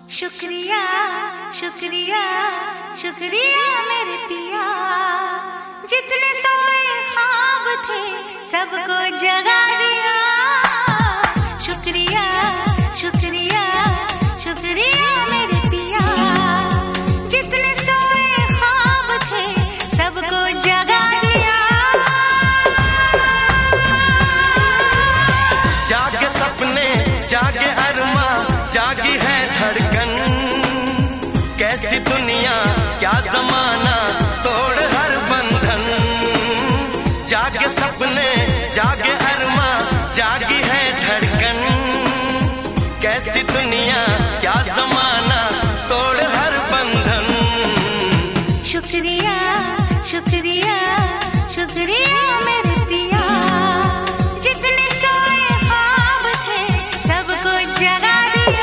शुक्रिया शुक्रिया शुक्रिया मेरे पिया, जितने सोए ख्वाब थे सबको जगा दिया। शुक्रिया शुक्रिया शुक्रिया मेरे पिया, जितने सोए ख्वाब थे सबको जगा दिया। जागे सपने जागे अरमा जागी है धड़कन, कैसी दुनिया क्या जमाना तोड़ हर बंधन। जागे सपने जागे अरमा जागी है धड़कन, कैसी दुनिया क्या जमाना तोड़ हर बंधन। शुक्रिया शुक्रिया शुक्रिया मेरे पिया, जितने सोए ख्वाब थे सबको जगा दिया।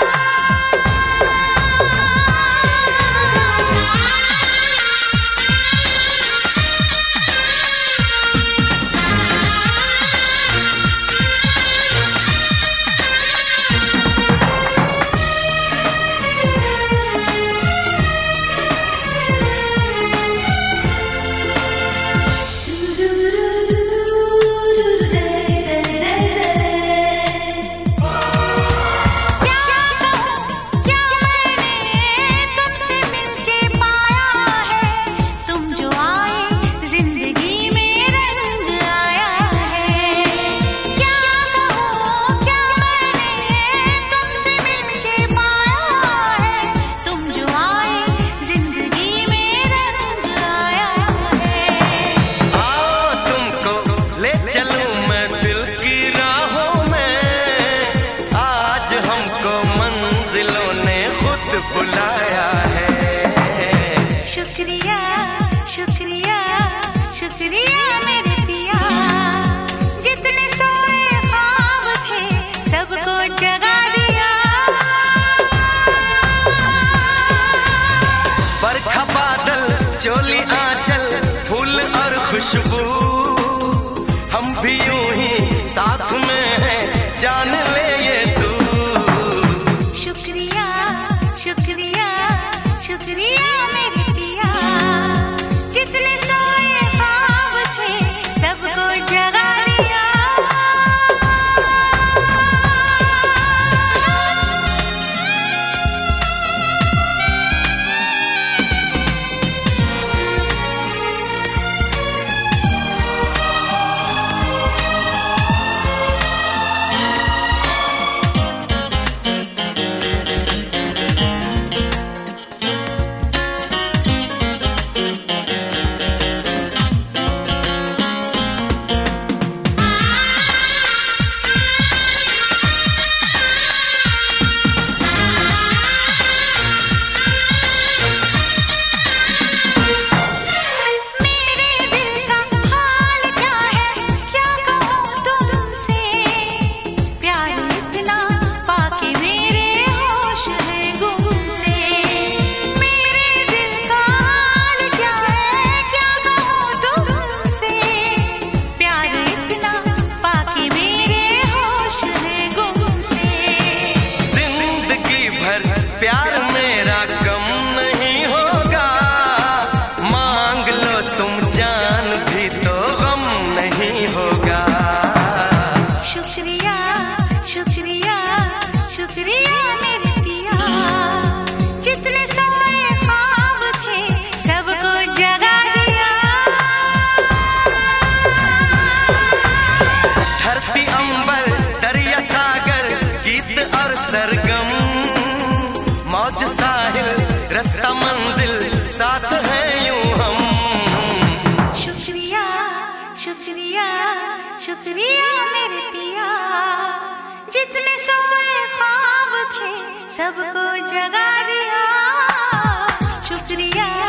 शुक्रिया शुक्रिया शुक्रिया मेरे पिया, जितने सोए ख्वाब थे सबको जगा दिया। बरखा बादल चोली आंचल फूल और खुशबू, हम भी यूं ही साथ में हैं जान ले ये तू। शुक्रिया शुक्रिया शुक्रिया मेरे पिया, जितने सोए ख्वाब थे सबको जगा दिया। प्यार मेरा कम नहीं होगा, मांग लो तुम जान भी तो गम नहीं होगा। शुक्रिया शुक्रिया शुक्रिया मेरे पिया, जितने सोए ख्वाब थे सबको जगा दिया। धरती अंबर दरिया सागर गीत और सरगम, मौज साहिल रास्ता मंजिल साथ हैं यूं हम। शुक्रिया शुक्रिया शुक्रिया मेरे पिया, जितने सोए ख्वाब थे सबको जगा दिया। शुक्रिया